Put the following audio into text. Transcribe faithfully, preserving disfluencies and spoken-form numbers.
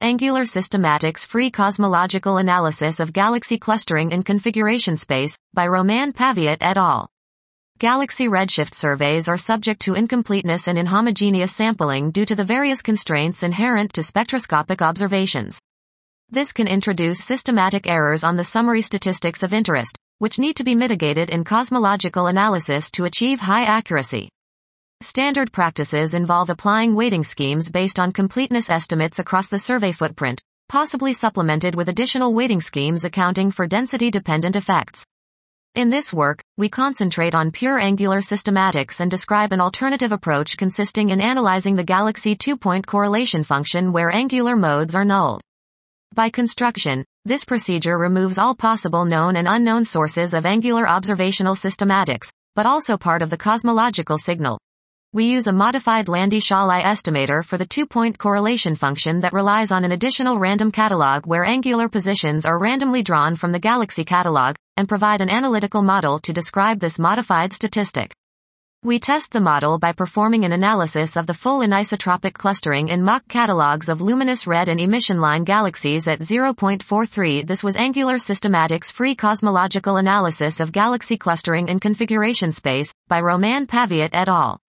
Angular Systematics Free Cosmological Analysis of Galaxy Clustering in Configuration Space, by Roman Paviot et al. Galaxy redshift surveys are subject to incompleteness and inhomogeneous sampling due to the various constraints inherent to spectroscopic observations. This can introduce systematic errors on the summary statistics of interest, which need to be mitigated in cosmological analysis to achieve high accuracy. Standard practices involve applying weighting schemes based on completeness estimates across the survey footprint, possibly supplemented with additional weighting schemes accounting for density-dependent effects. In this work, we concentrate on pure angular systematics and describe an alternative approach consisting in analyzing the galaxy two-point correlation function where angular modes are null. By construction, this procedure removes all possible known and unknown sources of angular observational systematics, but also part of the cosmological signal. We use a modified Landy-Szalai estimator for the two-point correlation function that relies on an additional random catalog where angular positions are randomly drawn from the galaxy catalog, and provide an analytical model to describe this modified statistic. We test the model by performing an analysis of the full anisotropic clustering in Mach catalogs of luminous red and emission line galaxies at zero point four three. This was Angular Systematics Free Cosmological Analysis of Galaxy Clustering in Configuration Space, by Roman Paviot et al.